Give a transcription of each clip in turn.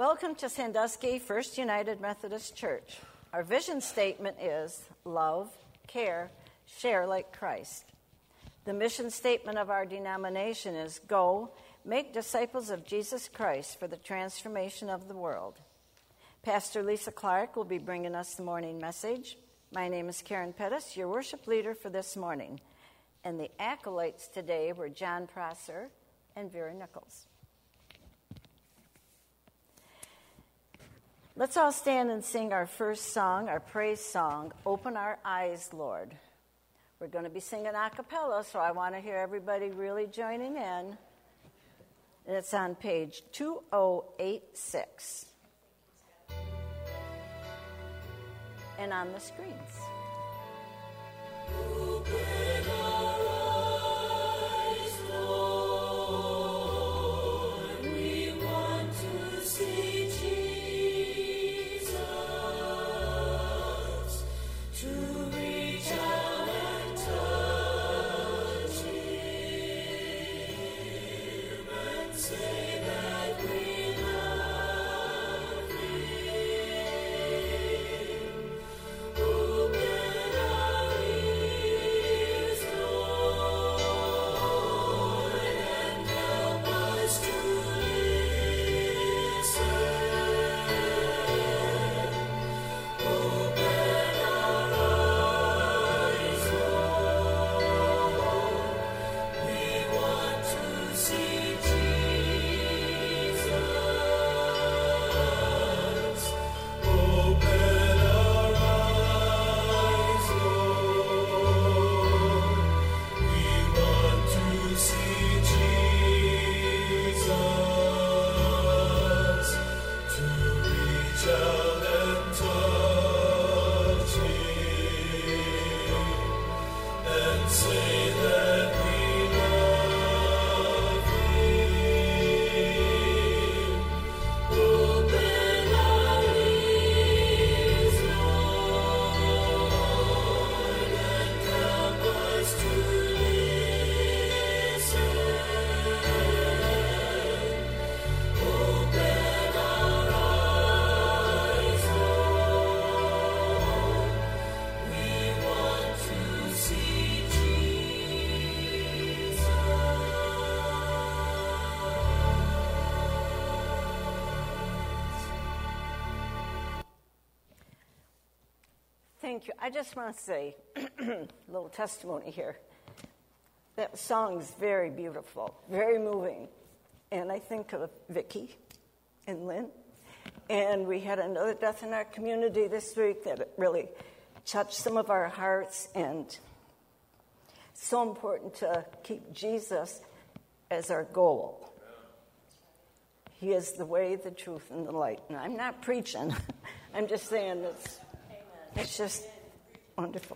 Welcome to Sandusky First United Methodist Church. Our vision statement is love, care, share like Christ. The mission statement of our denomination is go, make disciples of Jesus Christ for the transformation of the world. Pastor Lisa Clark will be bringing us the morning message. My name is Karen Pettis, your worship leader for this morning. And the acolytes today were John Prosser and Vera Nichols. Let's all stand and sing our first song, our praise song, Open Our Eyes, Lord. We're going to be singing a cappella, so I want to hear everybody really joining in. And it's on page 2086. And on the screens. Open our eyes, Lord. We want to see Jesus, to reach out and touch Him and say that we love Him. Open our ears, Lord, and help us to listen. Open our eyes, Lord. We want to see Jesus. Open our eyes, Lord. We want to see Jesus, to reach out and touch Him and say that we love Him. Open our ears, Lord, and help us to listen. Open our eyes, Lord. We want to see Jesus. Thank you. I just want to say a little testimony here. That song is very beautiful, very moving. And I think of Vicki and Lynn. And we had another death in our community this week that really touched some of our hearts. And it's so important to keep Jesus as our goal. He is the way, the truth, and the light. And I'm not preaching. I'm just saying it's just wonderful.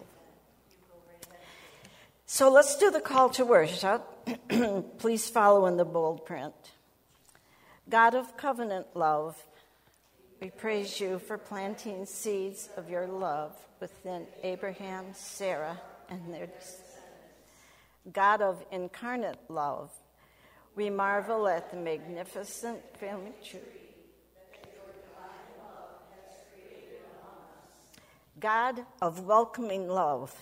So let's do the call to worship. Please follow in the bold print. God of covenant love, we praise you for planting seeds of your love within Abraham, Sarah, and their descendants. God of incarnate love, we marvel at the magnificent family tree. God of welcoming love,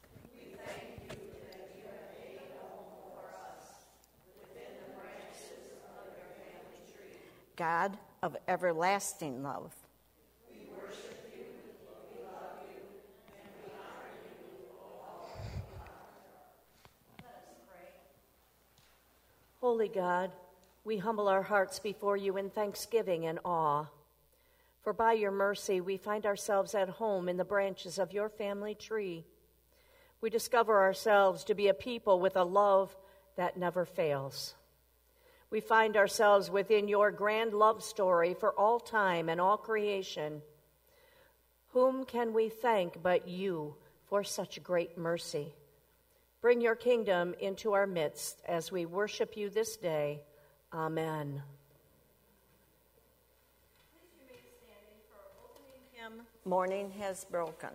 God of everlasting love, we worship you, we love you, and we honor you, O Almighty God. Let us pray. Holy God, we humble our hearts before you in thanksgiving and awe. For by your mercy we find ourselves at home in the branches of your family tree. We discover ourselves to be a people with a love that never fails. We find ourselves within your grand love story for all time and all creation. Whom can we thank but you for such great mercy? Bring your kingdom into our midst as we worship you this day. Amen. Please remain standing for our opening hymn, Morning Has Broken.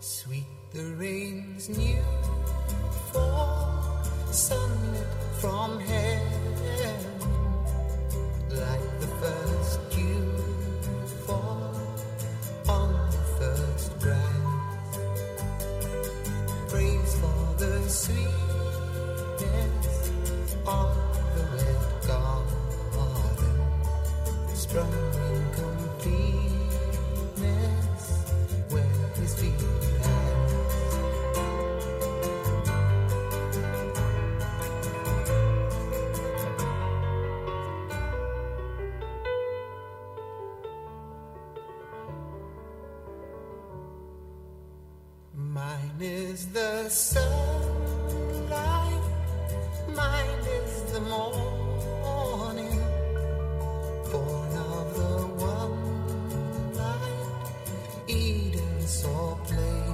Sweet the rain's new fall, sunlit from heaven, like the first dew fall on the first grass. Praise for the sweetness of the wet garden, sprung in completeness where his feet pass. Mine is the sunlight, mine is the morning, born of the one light Eden saw play.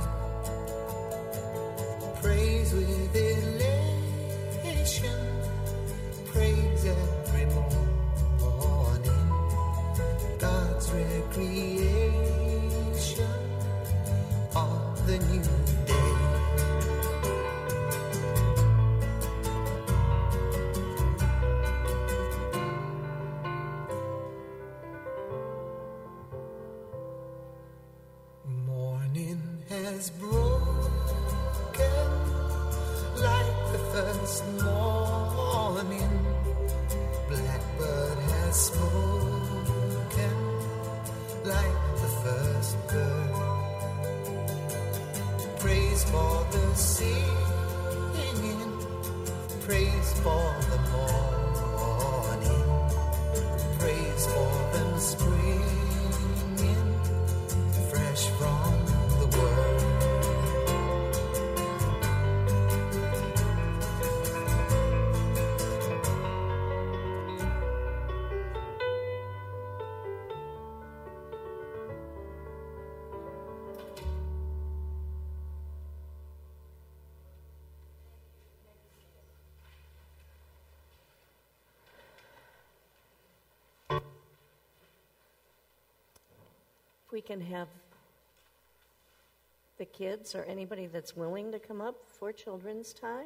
Praise with elation, praise every morning, God's recreation of the new day. Morning has broken like the first morning. Blackbird has spoken like the first bird. Praise for the singing, praise for the morning, praise for them springing fresh from the world. If we can have the kids or anybody that's willing to come up for children's time.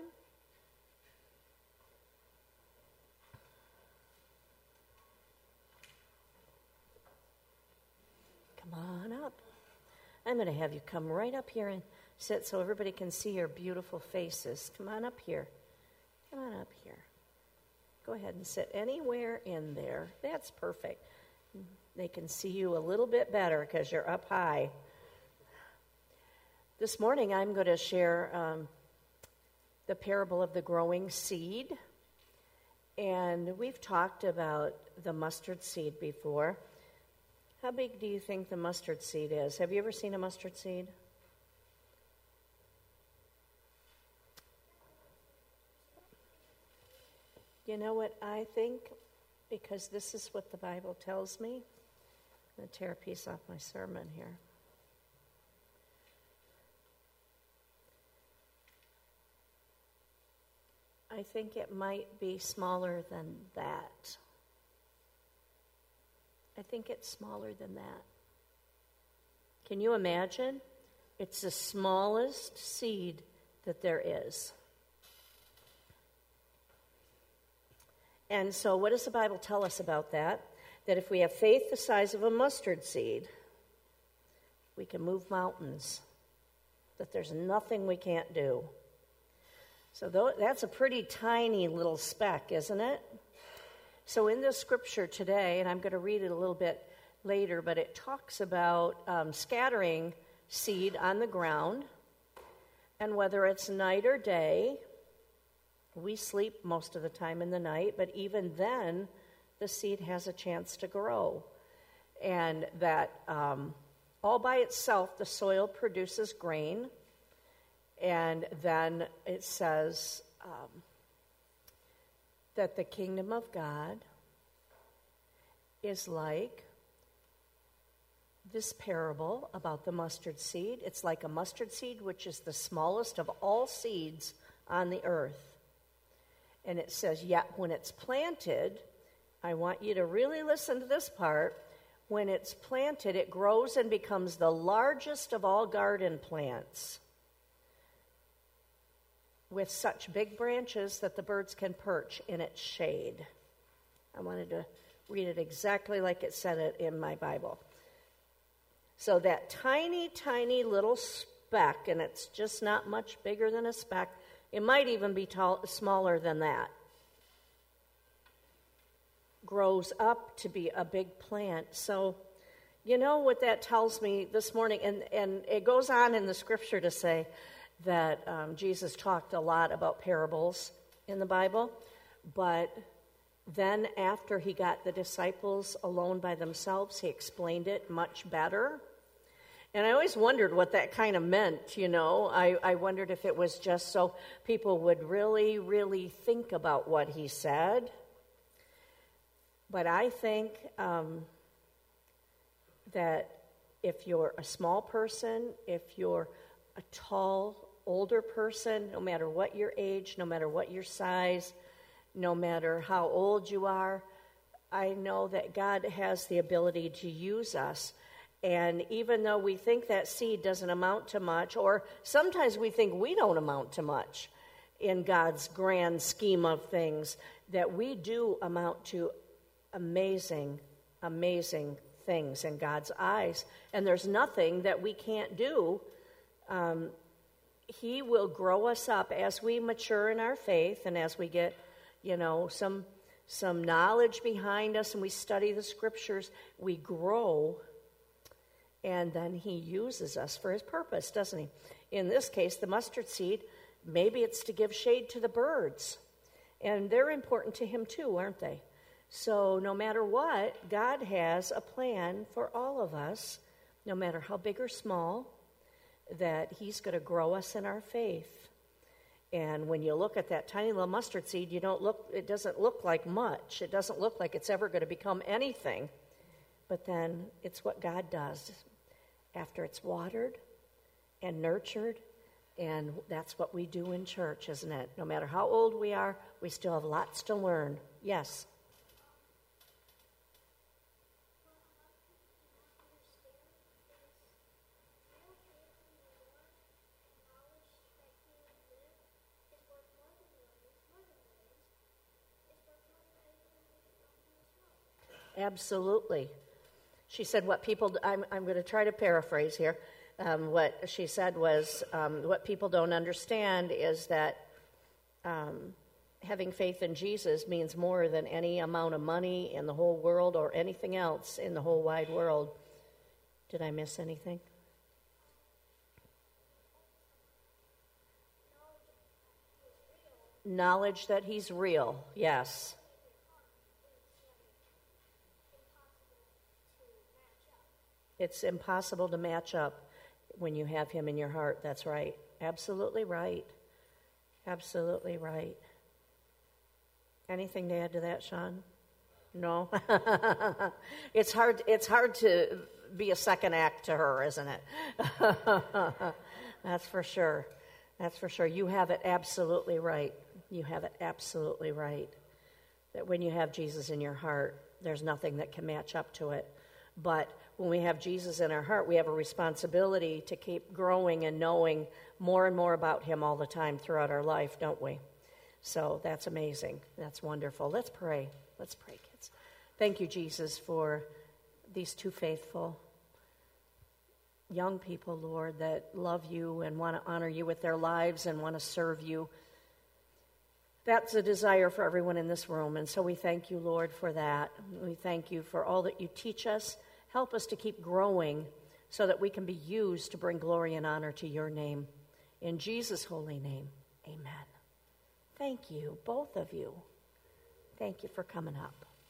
Come on up. I'm going to have you come right up here and sit so everybody can see your beautiful faces. Come on up here. Come on up here. Go ahead and sit anywhere in there. That's perfect. They can see you a little bit better because you're up high. This morning I'm going to share the parable of the growing seed. And we've talked about the mustard seed before. How big do you think the mustard seed is? Have you ever seen a mustard seed? You know what I think? Because this is what the Bible tells me. I'm going to tear a piece off my sermon here. I think it might be smaller than that. I think it's smaller than that. Can you imagine? It's the smallest seed that there is. And so what does the Bible tell us about that? That if we have faith the size of a mustard seed, we can move mountains. That there's nothing we can't do. So that's a pretty tiny little speck, isn't it? So in this scripture today, and I'm going to read it a little bit later, but it talks about scattering seed on the ground, and whether it's night or day. We sleep most of the time in the night, but even then, the seed has a chance to grow. And that all by itself, the soil produces grain. And then it says that the kingdom of God is like this parable about the mustard seed. It's like a mustard seed, which is the smallest of all seeds on the earth. And it says, yet when it's planted, I want you to really listen to this part. When it's planted, it grows and becomes the largest of all garden plants, with such big branches that the birds can perch in its shade. I wanted to read it exactly like it said it in my Bible. So that tiny, tiny little speck, and it's just not much bigger than a speck. It might even be smaller than that. Grows up to be a big plant. So, you know what that tells me this morning, and it goes on in the scripture to say that Jesus talked a lot about parables in the Bible, but then after he got the disciples alone by themselves, he explained it much better. And I always wondered what that kind of meant, you know. I wondered if it was just so people would really, really think about what he said. But I think that if you're a small person, if you're a tall, older person, no matter what your age, no matter what your size, no matter how old you are, I know that God has the ability to use us. And even though we think that seed doesn't amount to much, or sometimes we think we don't amount to much in God's grand scheme of things, that we do amount to amazing, amazing things in God's eyes. And there's nothing that we can't do. He will grow us up as we mature in our faith and as we get, you know, some knowledge behind us and we study the scriptures. We grow, and then he uses us for his purpose, doesn't he? In this case, the mustard seed, maybe it's to give shade to the birds. And they're important to him too, aren't they? So no matter what, God has a plan for all of us, no matter how big or small, that he's going to grow us in our faith. And when you look at that tiny little mustard seed, it doesn't look like much. It doesn't look like it's ever going to become anything. But then it's what God does after it's watered and nurtured. And that's what we do in church, isn't it? No matter how old we are, we still have lots to learn. Yes? Absolutely. She said what people, I'm going to try to paraphrase here. What she said was, what people don't understand is that having faith in Jesus means more than any amount of money in the whole world or anything else in the whole wide world. Did I miss anything? Knowledge that he's real, yes. It's impossible to match up when you have him in your heart. That's right. Absolutely right. Absolutely right. Anything to add to that, Sean? No? It's hard to be a second act to her, isn't it? That's for sure. That's for sure. You have it absolutely right. You have it absolutely right. That when you have Jesus in your heart, there's nothing that can match up to it. But when we have Jesus in our heart, we have a responsibility to keep growing and knowing more and more about him all the time throughout our life, don't we? So that's amazing. That's wonderful. Let's pray. Let's pray, kids. Thank you, Jesus, for these two faithful young people, Lord, that love you and want to honor you with their lives and want to serve you. That's a desire for everyone in this room, and so we thank you, Lord, for that. We thank you for all that you teach us. Help us to keep growing so that we can be used to bring glory and honor to your name. In Jesus' holy name, amen. Thank you, both of you. Thank you for coming up.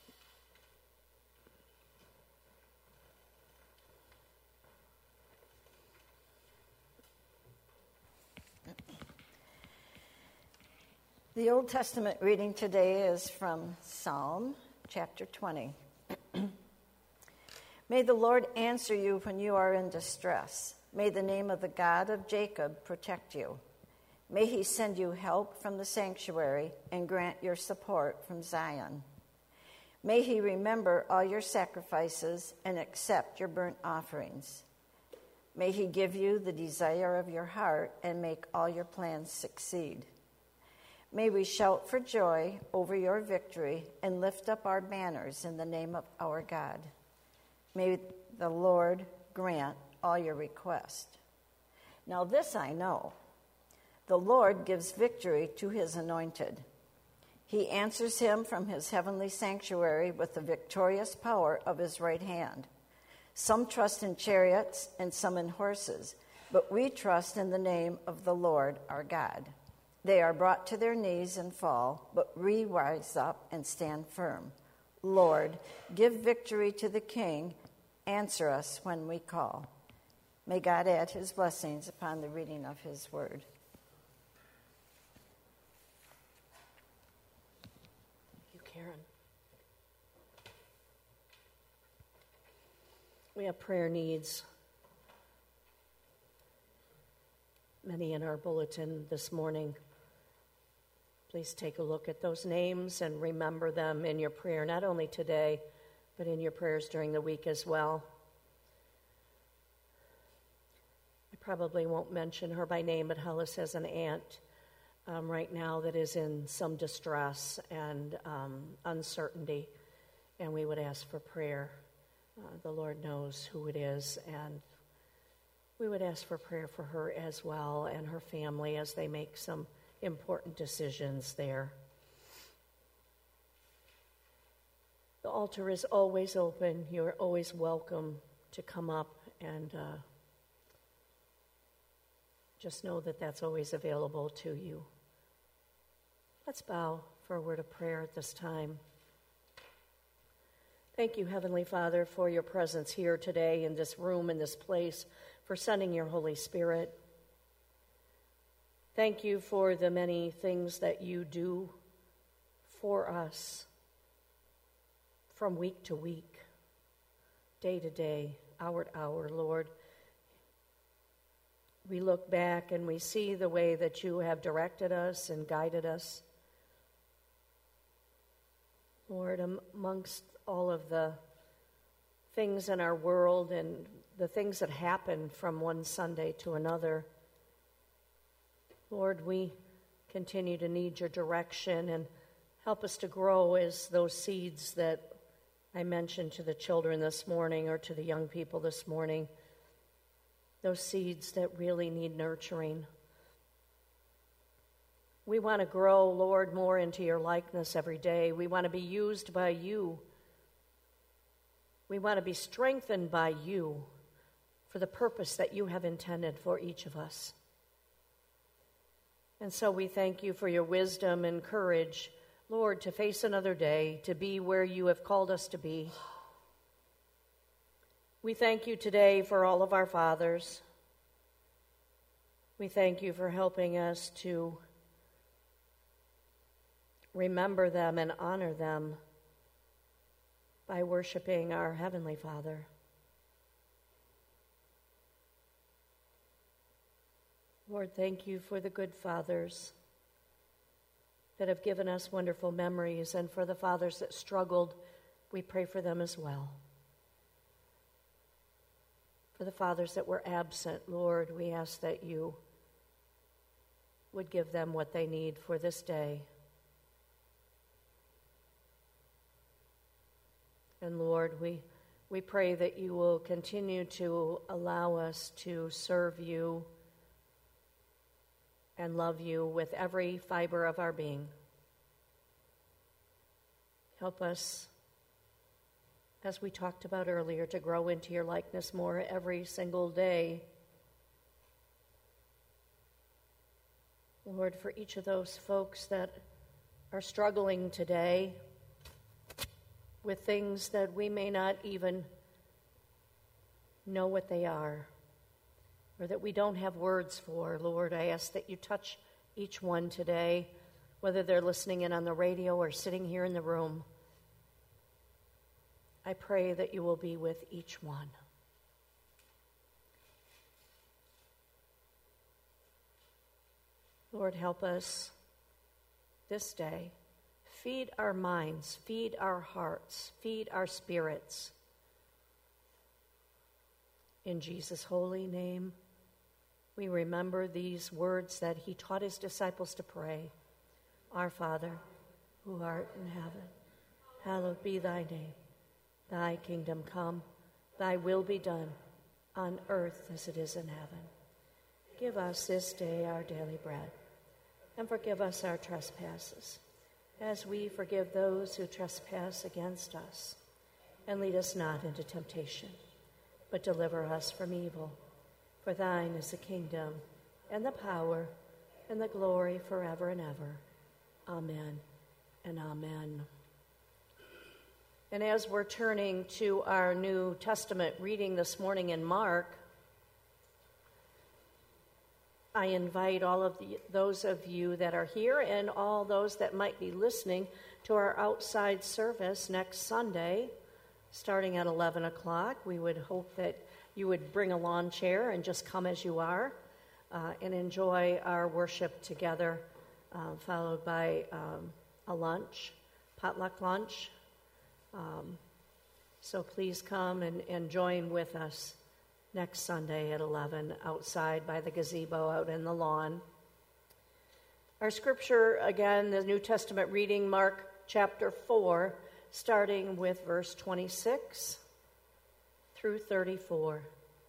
The Old Testament reading today is from Psalm chapter 20. May the Lord answer you when you are in distress. May the name of the God of Jacob protect you. May he send you help from the sanctuary and grant your support from Zion. May he remember all your sacrifices and accept your burnt offerings. May he give you the desire of your heart and make all your plans succeed. May we shout for joy over your victory and lift up our banners in the name of our God. May the Lord grant all your requests. Now this I know, the Lord gives victory to his anointed. He answers him from his heavenly sanctuary with the victorious power of his right hand. Some trust in chariots and some in horses, but we trust in the name of the Lord our God. They are brought to their knees and fall, but we rise up and stand firm. Lord, give victory to the King. Answer us when we call. May God add his blessings upon the reading of his word. Karen. We have prayer needs, many in our bulletin this morning. Please take a look at those names and remember them in your prayer, not only today, but in your prayers during the week as well. I probably won't mention her by name, but Hollis has an aunt right now that is in some distress and uncertainty, and we would ask for prayer. The Lord knows who it is, and we would ask for prayer for her as well and her family as they make some important decisions there. The altar is always open. You're always welcome to come up and just know that that's always available to you. Let's bow for a word of prayer at this time. Thank you, Heavenly Father, for your presence here today in this room, in this place, for sending your Holy Spirit. Thank you for the many things that you do for us from week to week, day to day, hour to hour, Lord. We look back and we see the way that you have directed us and guided us. Lord, amongst all of the things in our world and the things that happen from one Sunday to another, Lord, we continue to need your direction and help us to grow as those seeds that I mentioned to the children this morning or to the young people this morning, those seeds that really need nurturing. We want to grow, Lord, more into your likeness every day. We want to be used by you. We want to be strengthened by you for the purpose that you have intended for each of us. And so we thank you for your wisdom and courage, Lord, to face another day, to be where you have called us to be. We thank you today for all of our fathers. We thank you for helping us to remember them and honor them by worshiping our Heavenly Father. Lord, thank you for the good fathers that have given us wonderful memories, and for the fathers that struggled, we pray for them as well. For the fathers that were absent, Lord, we ask that you would give them what they need for this day. And Lord, we pray that you will continue to allow us to serve you and love you with every fiber of our being. Help us, as we talked about earlier, to grow into your likeness more every single day. Lord, for each of those folks that are struggling today with things that we may not even know what they are, or that we don't have words for, Lord, I ask that you touch each one today, whether they're listening in on the radio or sitting here in the room. I pray that you will be with each one. Lord, help us this day Feed our minds, feed our hearts, feed our spirits. In Jesus' holy name, we remember these words that he taught his disciples to pray. Our Father, who art in heaven, hallowed be thy name. Thy kingdom come, thy will be done, on earth as it is in heaven. Give us this day our daily bread, and forgive us our trespasses, as we forgive those who trespass against us. And lead us not into temptation, but deliver us from evil. For thine is the kingdom, and the power, and the glory forever and ever. Amen and amen. And as we're turning to our New Testament reading this morning in Mark, I invite all of those of you that are here and all those that might be listening to our outside service next Sunday, starting at 11 o'clock. We would hope that you would bring a lawn chair and just come as you are and enjoy our worship together, followed by a lunch, potluck lunch. So please come and join with us next Sunday at 11 outside by the gazebo out in the lawn. Our scripture, again, the New Testament reading, Mark chapter 4, starting with verse 26 through 34.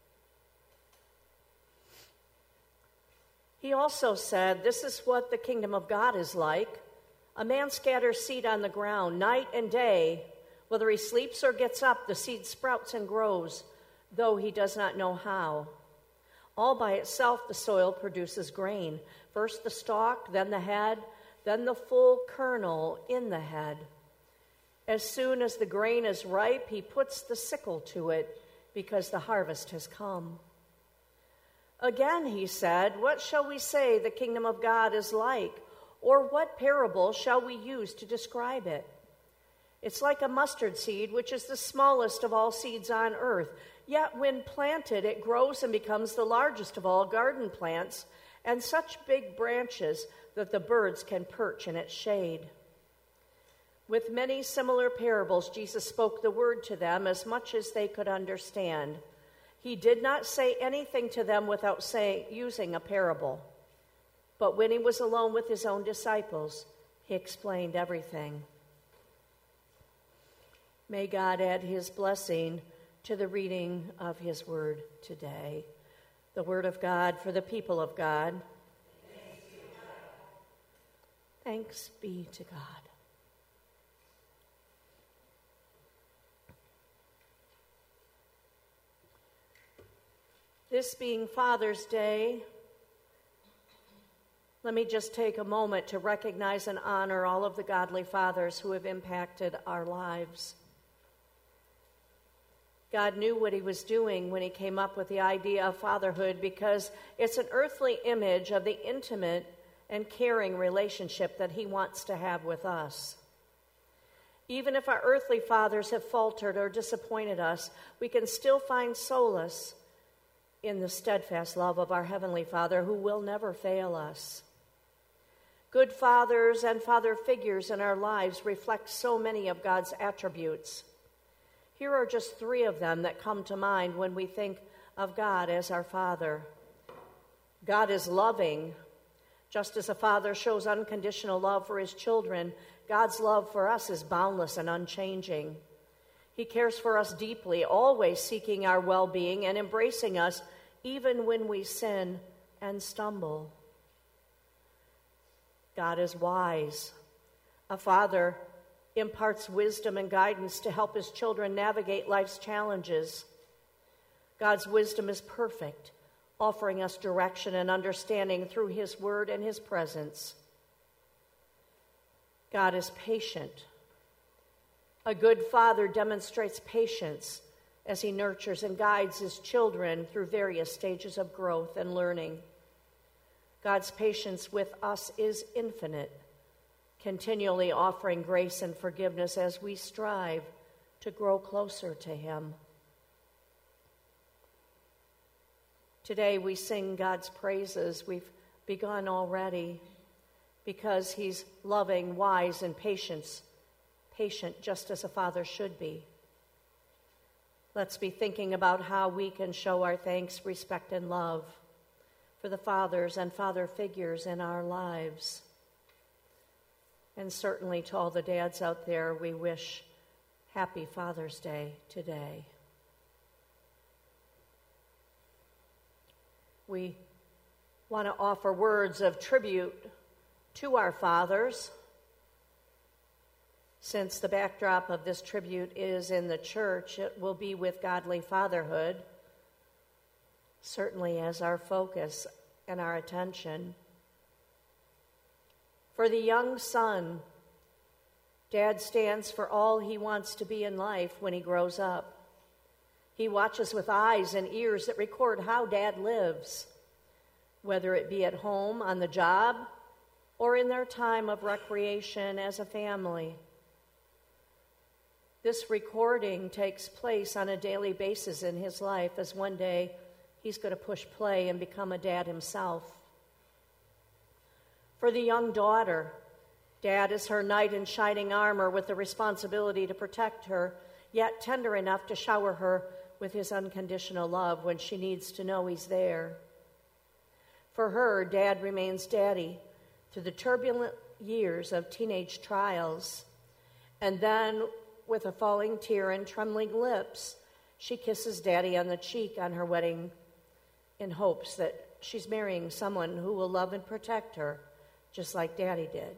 He also said, "This is what the kingdom of God is like. A man scatters seed on the ground night and day. Whether he sleeps or gets up, the seed sprouts and grows, though he does not know how. All by itself the soil produces grain, first the stalk, then the head, then the full kernel in the head. As soon as the grain is ripe, he puts the sickle to it, because the harvest has come." Again he said, "What shall we say the kingdom of God is like? Or what parable shall we use to describe it? It's like a mustard seed, which is the smallest of all seeds on earth. Yet when planted, it grows and becomes the largest of all garden plants, and such big branches that the birds can perch in its shade." With many similar parables, Jesus spoke the word to them as much as they could understand. He did not say anything to them without using a parable. But when he was alone with his own disciples, he explained everything. May God add his blessing to the reading of his word today. The word of God for the people of God. Thanks be to God. This being Father's Day, let me just take a moment to recognize and honor all of the godly fathers who have impacted our lives. God knew what he was doing when he came up with the idea of fatherhood, because it's an earthly image of the intimate and caring relationship that he wants to have with us. Even if our earthly fathers have faltered or disappointed us, we can still find solace in the steadfast love of our Heavenly Father, who will never fail us. Good fathers and father figures in our lives reflect so many of God's attributes. Here are just 3 of them that come to mind when we think of God as our Father. God is loving. Just as a father shows unconditional love for his children, God's love for us is boundless and unchanging. He cares for us deeply, always seeking our well-being and embracing us even when we sin and stumble. God is wise. A father imparts wisdom and guidance to help his children navigate life's challenges. God's wisdom is perfect, offering us direction and understanding through his word and his presence. God is patient. A good father demonstrates patience as he nurtures and guides his children through various stages of growth and learning. God's patience with us is infinite, continually offering grace and forgiveness as we strive to grow closer to him. Today we sing God's praises. We've begun already. because he's loving, wise, and patient just as a father should be. Let's be thinking about how we can show our thanks, respect, and love for the fathers and father figures in our lives. And certainly to all the dads out there, we wish Happy Father's Day today. We want to offer words of tribute to our fathers. Since the backdrop of this tribute is in the church, it will be with godly fatherhood, certainly as our focus and our attention. For the young son, Dad stands for all he wants to be in life when he grows up. He watches with eyes and ears that record how Dad lives, whether it be at home, on the job, or in their time of recreation as a family. This recording takes place on a daily basis in his life, as one day he's going to push play and become a dad himself. For the young daughter, Dad is her knight in shining armor with the responsibility to protect her, yet tender enough to shower her with his unconditional love when she needs to know he's there. For her, Dad remains Daddy through the turbulent years of teenage trials. And then, with a falling tear and trembling lips, she kisses Daddy on the cheek on her wedding in hopes that she's marrying someone who will love and protect her, just like Daddy did.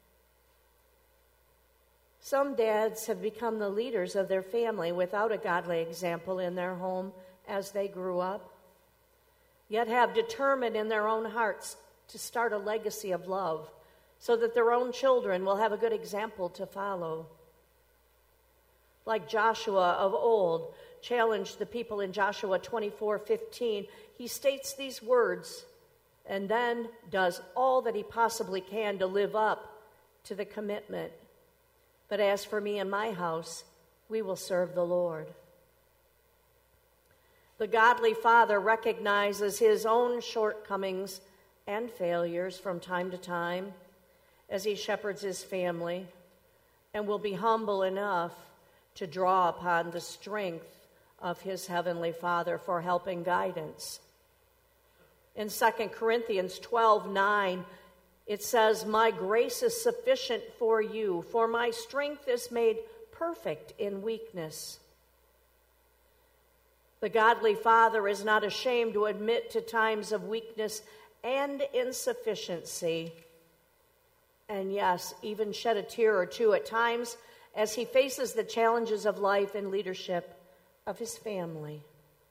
Some dads have become the leaders of their family without a godly example in their home as they grew up, yet have determined in their own hearts to start a legacy of love so that their own children will have a good example to follow. Like Joshua of old challenged the people in Joshua 24:15, he states these words and then does all that he possibly can to live up to the commitment. But as for me and my house, we will serve the Lord. The godly father recognizes his own shortcomings and failures from time to time as he shepherds his family, and will be humble enough to draw upon the strength of his heavenly Father for help and guidance. In 2 Corinthians 12:9, it says, "My grace is sufficient for you, for my strength is made perfect in weakness." The godly father is not ashamed to admit to times of weakness and insufficiency, and yes, even shed a tear or two at times as he faces the challenges of life and leadership of his family.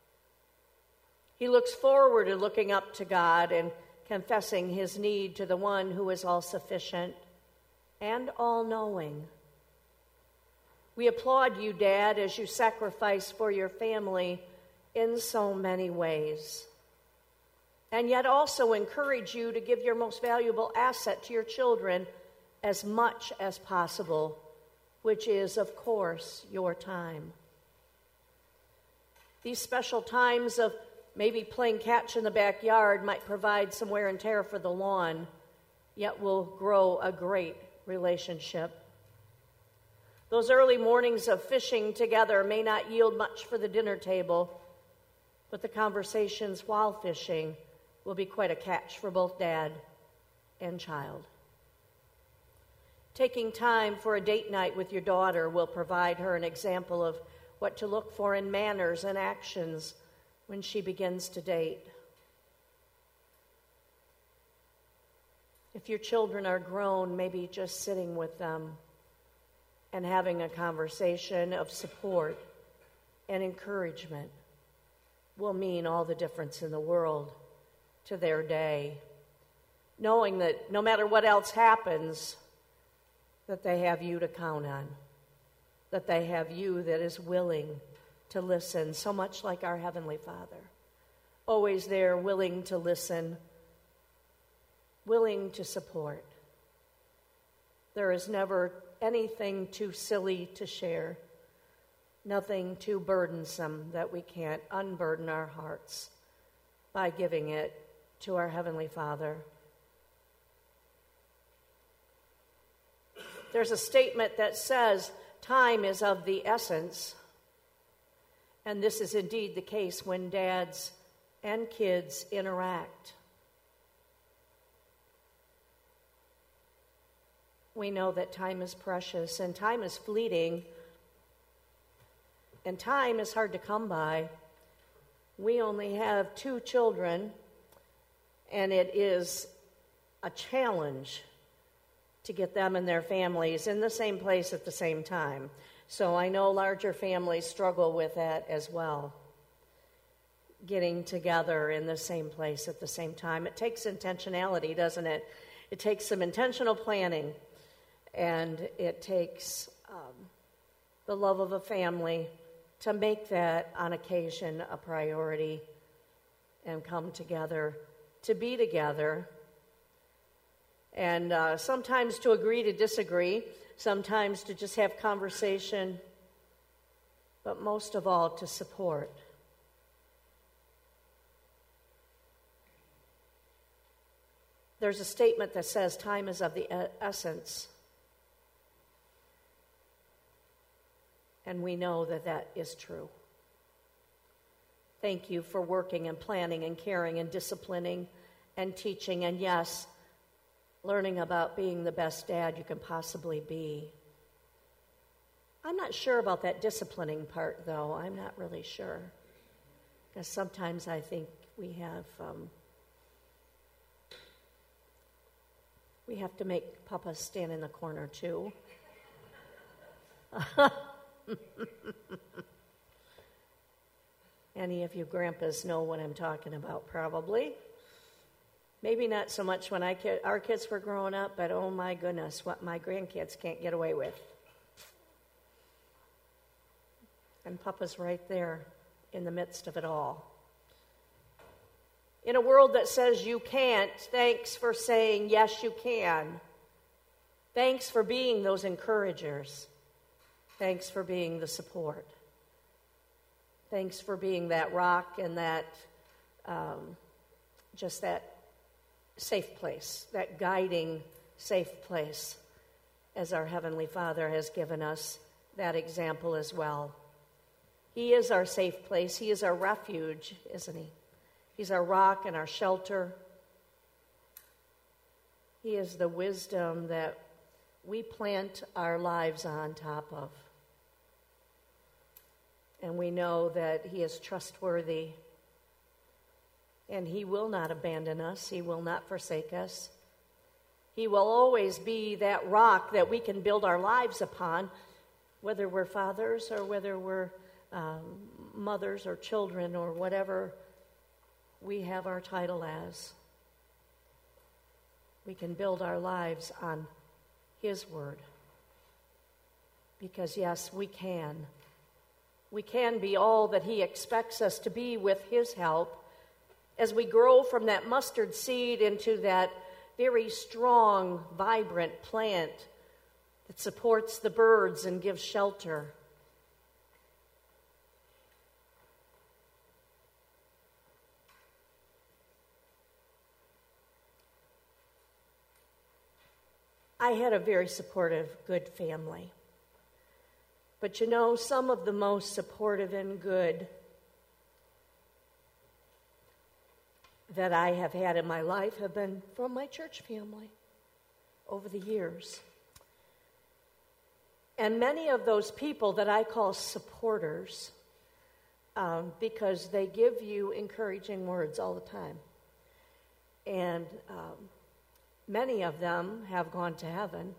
He looks forward to looking up to God and confessing his need to the one who is all-sufficient and all-knowing. We applaud you, Dad, as you sacrifice for your family in so many ways, and yet also encourage you to give your most valuable asset to your children as much as possible, which is, of course, your time. These special times of maybe playing catch in the backyard might provide some wear and tear for the lawn, yet will grow a great relationship. Those early mornings of fishing together may not yield much for the dinner table, but the conversations while fishing will be quite a catch for both dad and child. Taking time for a date night with your daughter will provide her an example of what to look for in manners and actions when she begins to date. If your children are grown, maybe just sitting with them and having a conversation of support and encouragement will mean all the difference in the world to their day, knowing that no matter what else happens, that they have you to count on, that they have you that is willing to listen, so much like our Heavenly Father, always there, willing to listen, willing to support. There is never anything too silly to share, nothing too burdensome that we can't unburden our hearts by giving it to our Heavenly Father. There's a statement that says, time is of the essence. And this is indeed the case when dads and kids interact. We know that time is precious and time is fleeting, and time is hard to come by. We only have 2 children, and it is a challenge to get them and their families in the same place at the same time. So I know larger families struggle with that as well, getting together in the same place at the same time. It takes intentionality, doesn't it? It takes some intentional planning, and it takes the love of a family to make that on occasion a priority and come together, to be together, and sometimes to agree to disagree, sometimes to just have conversation, but most of all to support. There's a statement that says time is of the essence. And we know that that is true. Thank you for working and planning and caring and disciplining and teaching and, yes, learning about being the best dad you can possibly be. I'm not sure about that disciplining part, though. I'm not really sure. Because sometimes I think we have to make Papa stand in the corner, too. Any of you grandpas know what I'm talking about, probably. Maybe not so much when our kids were growing up, but oh my goodness, what my grandkids can't get away with. And Papa's right there in the midst of it all. In a world that says you can't, thanks for saying yes, you can. Thanks for being those encouragers. Thanks for being the support. Thanks for being that rock and that, just that safe place, that guiding safe place, as our Heavenly Father has given us that example as well. He is our safe place. He is our refuge, isn't he? He's our rock and our shelter. He is the wisdom that we plant our lives on top of. And we know that he is trustworthy, and he will not abandon us. He will not forsake us. He will always be that rock that we can build our lives upon, whether we're fathers or whether we're mothers or children or whatever we have our title as. We can build our lives on his word. Because yes, we can. We can be all that he expects us to be with his help as we grow from that mustard seed into that very strong, vibrant plant that supports the birds and gives shelter. I had a very supportive, good family. But you know, some of the most supportive and good that I have had in my life have been from my church family over the years. And many of those people that I call supporters, because they give you encouraging words all the time. And many of them have gone to heaven.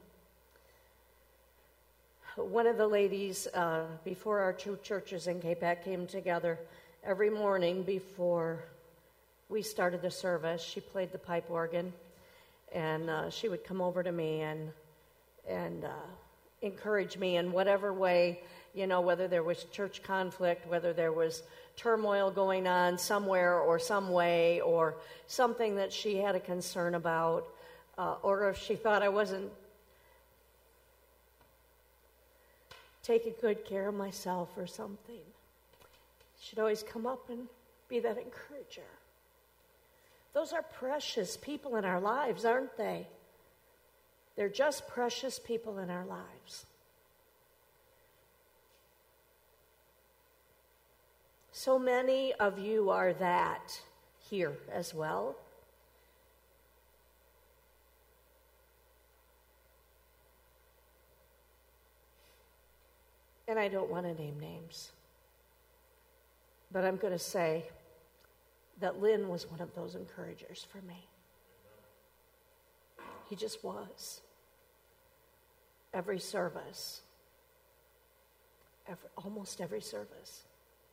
One of the ladies, before our two churches in Quebec came together, every morning before we started the service, she played the pipe organ, and she would come over to me and encourage me in whatever way, you know, whether there was church conflict, whether there was turmoil going on somewhere or some way, or something that she had a concern about, or if she thought I wasn't taking good care of myself or something. She'd always come up and be that encourager. Those are precious people in our lives, aren't they? They're just precious people in our lives. So many of you are that here as well. And I don't want to name names, but I'm going to say that Lynn was one of those encouragers for me. He just was. Every service, almost every service.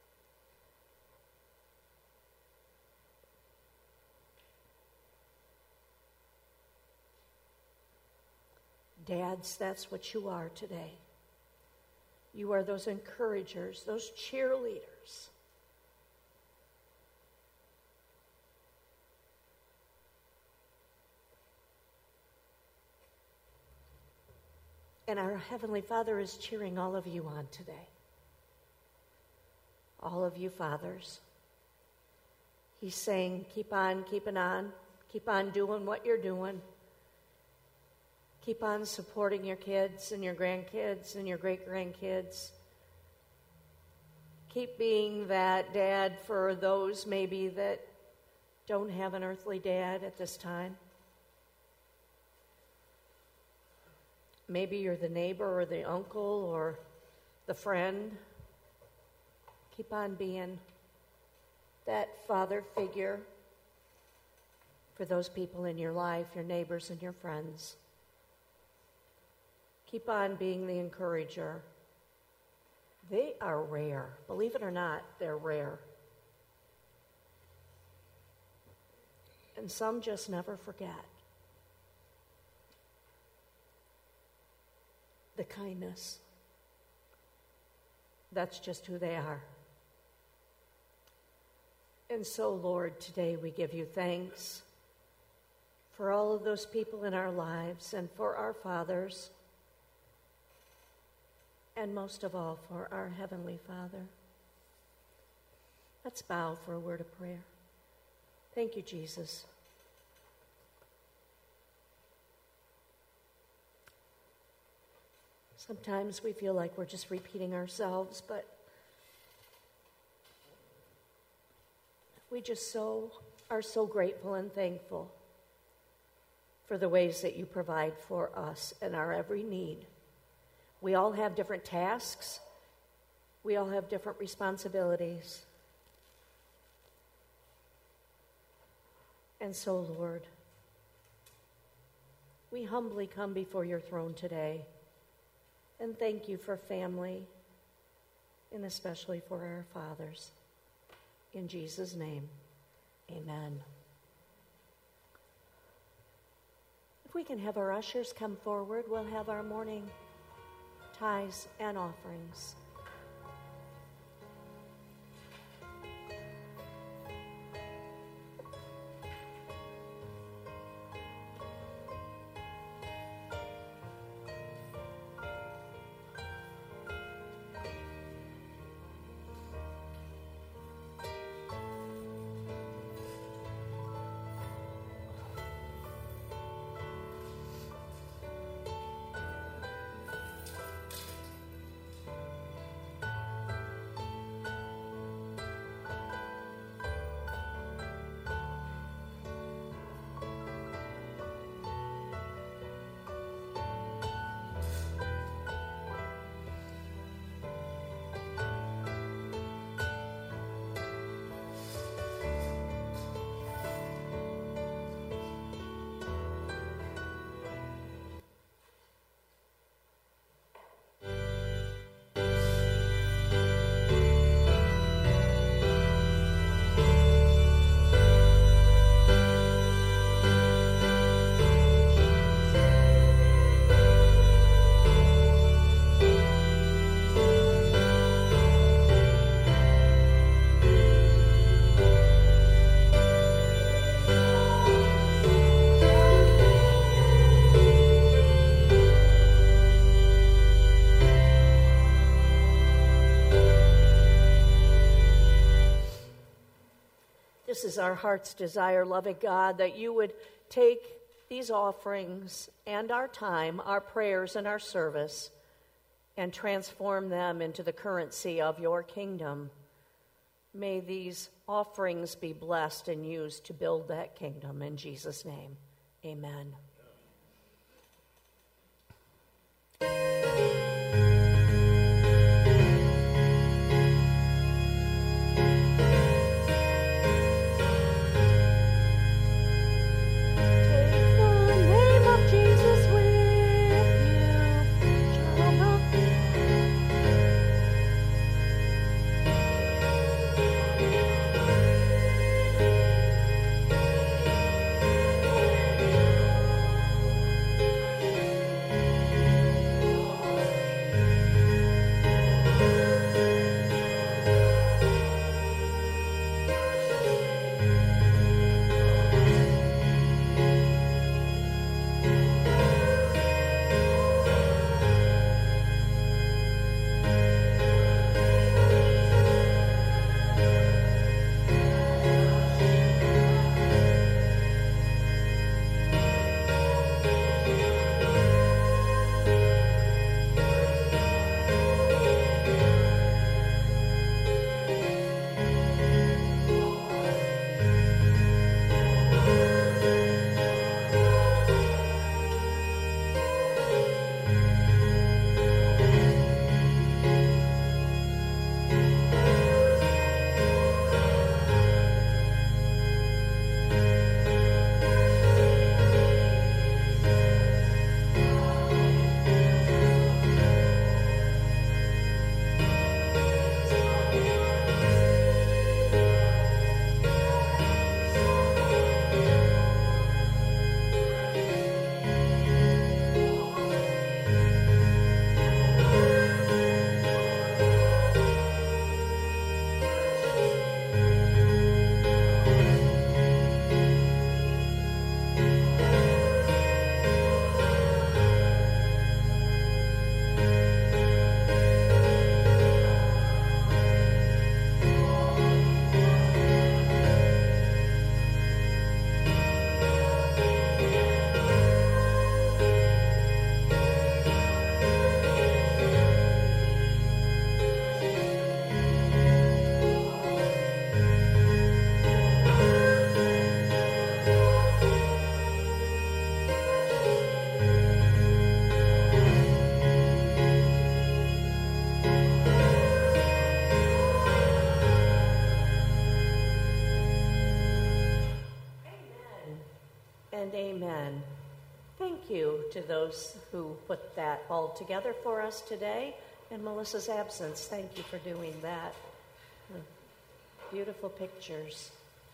Dads, that's what you are today. You are those encouragers, those cheerleaders. And our Heavenly Father is cheering all of you on today. All of you fathers. He's saying, keep on keeping on. Keep on doing what you're doing. Keep on supporting your kids and your grandkids and your great-grandkids. Keep being that dad for those maybe that don't have an earthly dad at this time. Maybe you're the neighbor or the uncle or the friend. Keep on being that father figure for those people in your life, your neighbors and your friends. Keep on being the encourager. They are rare. Believe it or not, they're rare. And some just never forget the kindness. That's just who they are. And so, Lord, today we give you thanks for all of those people in our lives and for our fathers. And most of all, for our Heavenly Father. Let's bow for a word of prayer. Thank you, Jesus. Sometimes we feel like we're just repeating ourselves, but we just are so grateful and thankful for the ways that you provide for us and our every need. We all have different tasks. We all have different responsibilities. And so, Lord, we humbly come before your throne today and thank you for family and especially for our fathers. In Jesus' name, amen. If we can have our ushers come forward, we'll have our morning tithes and offerings. This is our heart's desire, loving God, that you would take these offerings and our time, our prayers and our service, and transform them into the currency of your kingdom. May these offerings be blessed and used to build that kingdom. In Jesus' name, amen. And amen. Thank you to those who put that all together for us today. In Melissa's absence, thank you for doing that. Beautiful pictures.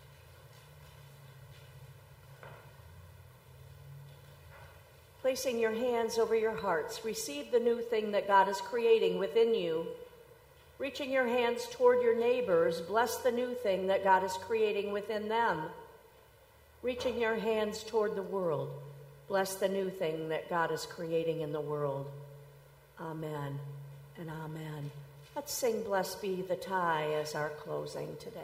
Placing your hands over your hearts, receive the new thing that God is creating within you. Reaching your hands toward your neighbors, bless the new thing that God is creating within them. Reaching your hands toward the world, bless the new thing that God is creating in the world. Amen and amen. Let's sing Blessed Be the Tie as our closing today.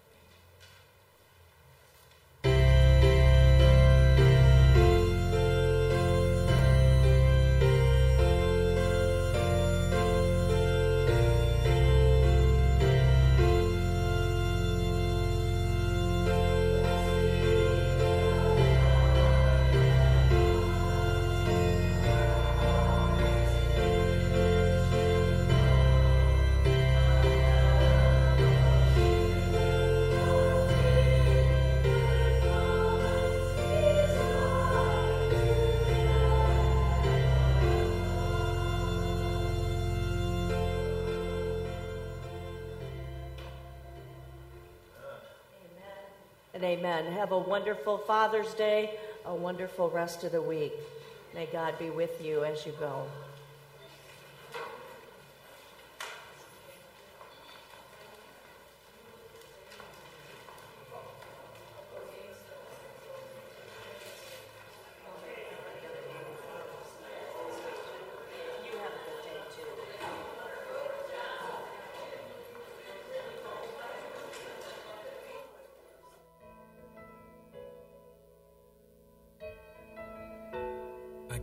And amen. Have a wonderful Father's Day, a wonderful rest of the week. May God be with you as you go.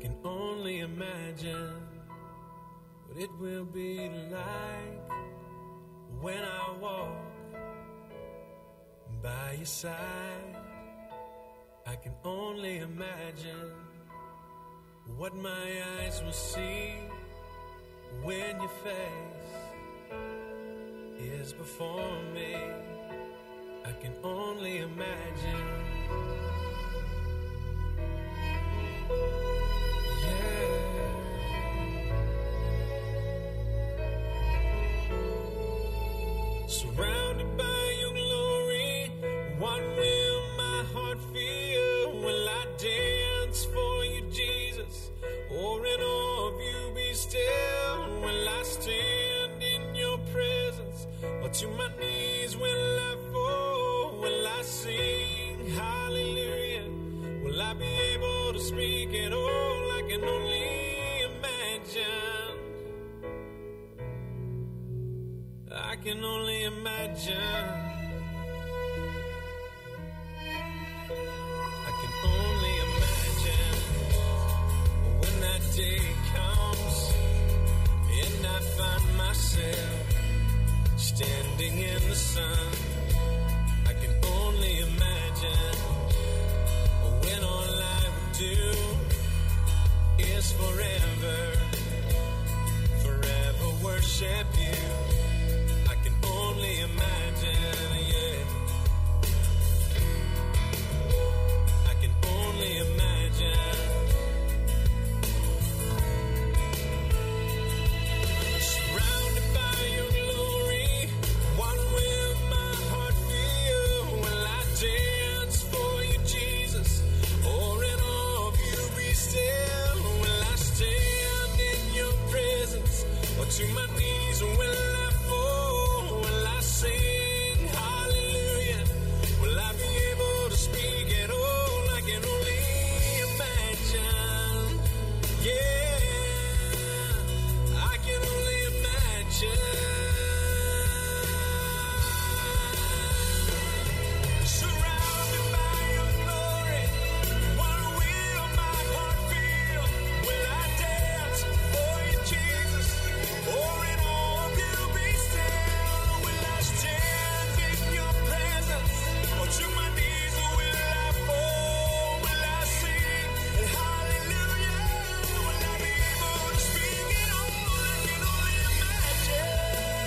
can only imagine what it will be like when I walk by your side. I can only imagine what my eyes will see when your face is before me. I can only imagine. Surrounded by your glory, what will my heart feel? Will I dance for you, Jesus? Or in awe of you be still? Will I stand in your presence? Or to my knees will I fall? Will I sing hallelujah? Will I be able to speak at all? I can only imagine. I can only imagine. I can only imagine when that day comes and I find myself standing in the sun. I can only imagine when all I would do is forever worship you. Only imagine, yeah. I can only imagine. Surrounded by your glory, what will my heart feel? Will I dance for you, Jesus? Or in awe of you be still? Will I stand in your presence? Or to my knees will I fall? Sing hallelujah. Will I be able to speak at all? I can only imagine. Yeah, I can only imagine. Surrounded by your glory, what will my heart feel? Will I dance for you, Jesus? Or in awe of you be still? Stand in your presence, or to my knees will I fall? Will I sing hallelujah? Will I be able to speak it all? I can only imagine.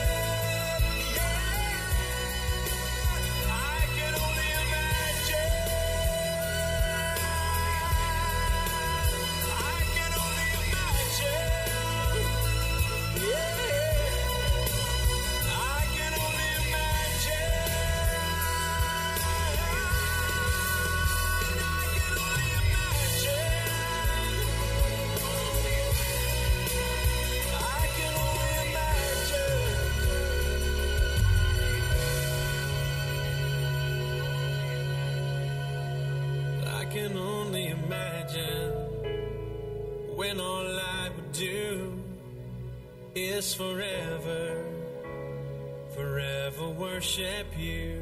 Yeah, I can only imagine. I can only imagine. Yeah. I can only imagine. I can only imagine when all I would do is forever worship you.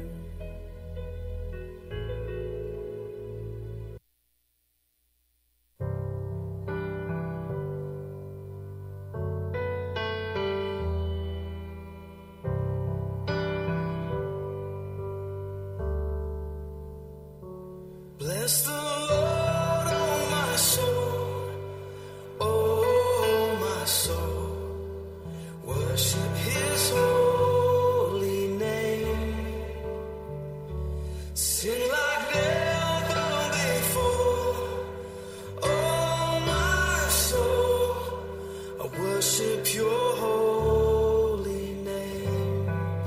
Bless the Lord, oh my soul, oh my soul, worship his holy name. Sing like never before, oh my soul, I worship your holy name.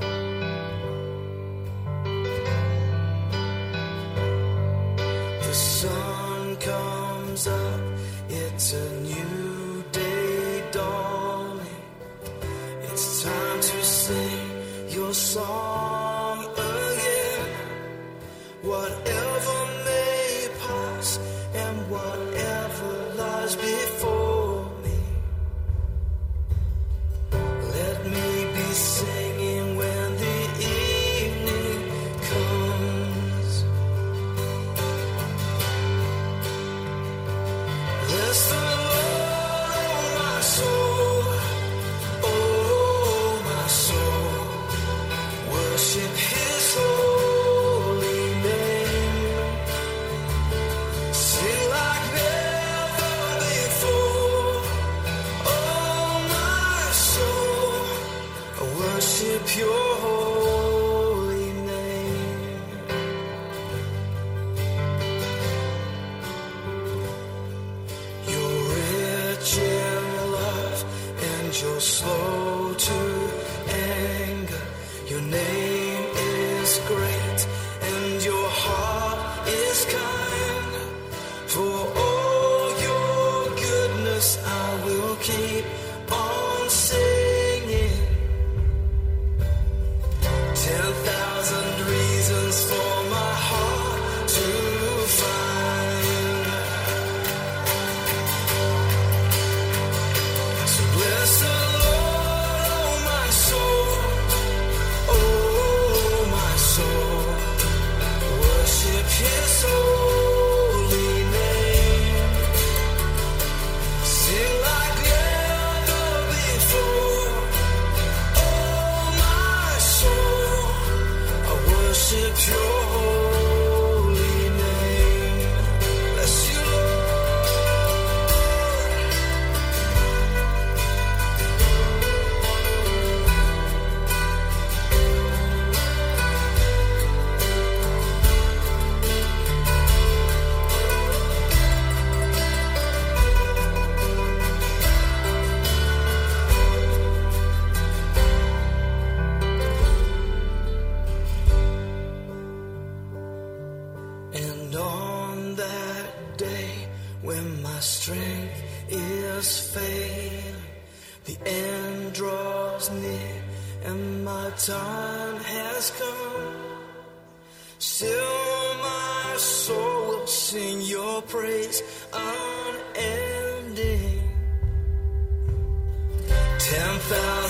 The sun comes up, it's a new day dawning. It's time to sing your song again. Whatever may pass and whatever lies before me, let me be singing when the evening comes. Bless the Lord. And on that day when my strength is failing, the end draws near and my time has come, still my soul will sing your praise unending. 10,000